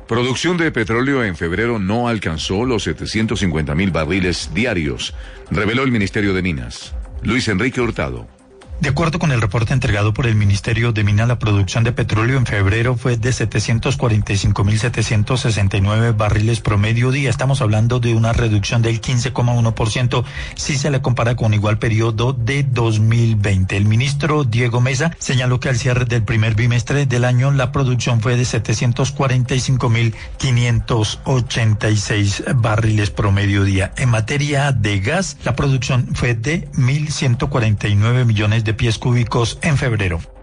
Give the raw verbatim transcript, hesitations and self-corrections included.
Producción de petróleo en febrero no alcanzó los setecientos cincuenta mil barriles diarios, reveló el Ministerio de Minas. Luis Enrique Hurtado. De acuerdo con el reporte entregado por el Ministerio de Minas, la producción de petróleo en febrero fue de setecientos cuarenta y cinco mil setecientos sesenta y nueve barriles promedio día. Estamos hablando de una reducción del quince coma uno por ciento si se le compara con igual periodo de dos mil veinte. El ministro Diego Mesa señaló que al cierre del primer bimestre del año la producción fue de setecientos cuarenta y cinco mil quinientos ochenta y seis barriles promedio día. En materia de gas, la producción fue de mil ciento cuarenta y nueve millones de pies cúbicos en febrero.